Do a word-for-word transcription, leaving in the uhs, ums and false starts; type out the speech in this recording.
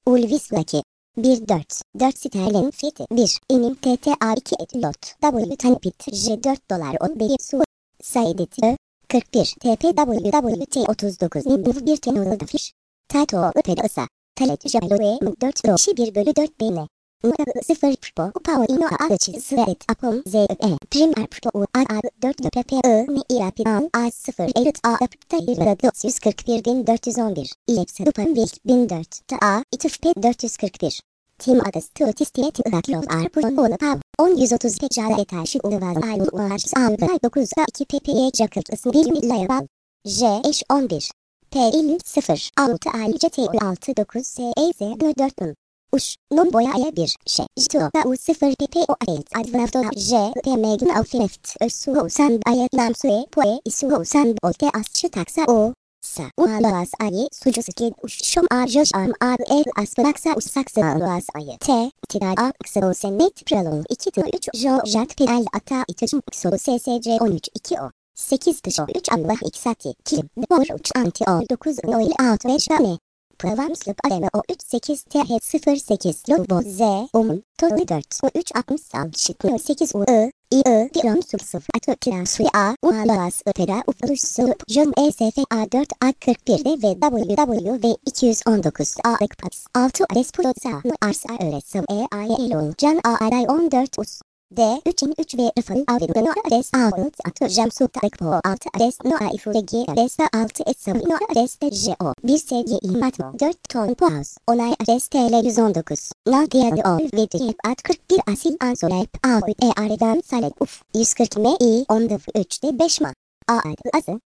Ulvis Lucky. bir dört. dört sterlin fethi. bir. Enim T T A iki et lot. W Tanpit J dört dolar on beyi su. Saidit Ö. kırk bir. T P W W T otuz dokuz. Nimbuv bir tenolu fiş. Tato Öpede Isa. Talet Jaloe dört Roşi bir bölü dört beyne. sıfır Pro Upao Ino A Açı Sıret Apom Z E Primer Pro A A dört P P I M I A Pidan A sıfır Erit A Apta yüz kırk bir bin dört yüz on bir İlepse Dupan Vil bin dört Ta A İtıf P dört yüz kırk bir Tim Adas Tutistet Irakilov Arpun Onu Pav on yüz otuz Pecala Etaşi Uluvaz Ayul Uğaş Ağrıday dokuz iki P P Y Jakırt Isbil Layabal J eş on bir P elli sıfır altı Alice T altı dokuz S E Z dört bin Uş, non boyaya bir şey. Jito da u sıfır pp o ayet advafto j p megin alfireft ösu san ayet namsue poe isu san bolte asçı taksa o sa ualas ayi sucu skid uş şom a joş am a e aspraksa usaksa alas ayi t tida a kso senet pralong iki to üç jo jat pel ata itıcım kso ssc on üç iki o sekiz tışo üç Allah iksati kim bor uç anti o dokuz noil altı beş tane Provamslıp arama o üç sekiz T H sıfır sekiz Lobo Z Omun Tolu dört O üç altmış Sal Şıklı sekiz U I I I Diram Sub sıfır Atı Tira Suya A Ualas Öpera Ufaluş Sulup Jön E S F A dört A kırk bir D ve W W V iki yüz on dokuz A Ekpats altı Despotsa Arsa Öresam E A Y Elon Can A Aray on dört Us D üç in üç ve Rıfın Avino Ades Ağıt Atı Jamsut Ekpo altı Ades Noa İfuregi Ades altı Esam Noa Ades J O bir sevgi İmatmo dört ton Poğaz Onay Ades T L yüz on dokuz Naldiyadı Ol ve Diyep At kırk bir Asil Ansolep Ağıt E Aredan Salek Uf yüz kırk M I on üç D beş Ma A Adı Azı